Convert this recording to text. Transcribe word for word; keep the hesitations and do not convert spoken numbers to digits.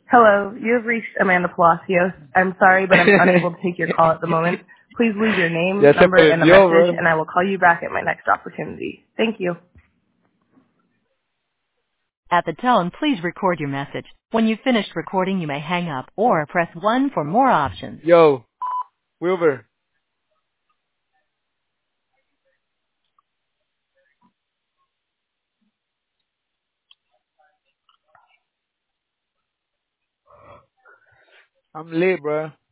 Hello, you have reached Amanda Palacios. I'm sorry, but I'm unable to take your call at the moment. Please leave your name, Ya se number, and a perdió, message, bro. and I will call you back at my next opportunity. Thank you. At the tone, please record your message. When you've finished recording, you may hang up or press one for more options. Yo, Wilber. I'm lit, bro.